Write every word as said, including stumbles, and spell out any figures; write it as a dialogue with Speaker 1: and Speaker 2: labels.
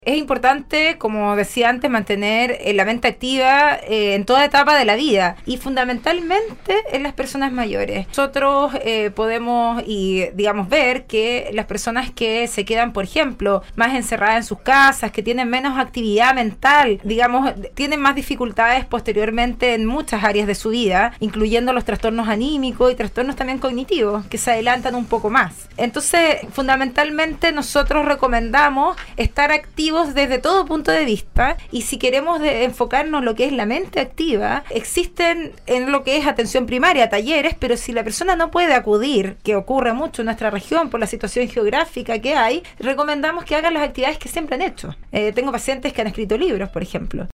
Speaker 1: Es importante, como decía antes, mantener eh, la mente activa eh, en toda etapa de la vida y fundamentalmente en las personas mayores. Nosotros eh, podemos y digamos ver que las personas que se quedan, por ejemplo, más encerradas en sus casas, que tienen menos actividad mental, digamos, tienen más dificultades posteriormente en muchas áreas de su vida, incluyendo los trastornos anímicos y trastornos también cognitivos, que se adelantan un poco más. Entonces, fundamentalmente nosotros recomendamos estar activos desde todo punto de vista, y si queremos de enfocarnos en lo que es la mente activa, existen en lo que es atención primaria, talleres, pero si la persona no puede acudir, que ocurre mucho en nuestra región por la situación geográfica que hay, recomendamos que hagan las actividades que siempre han hecho. Eh, tengo pacientes que han escrito libros, por ejemplo.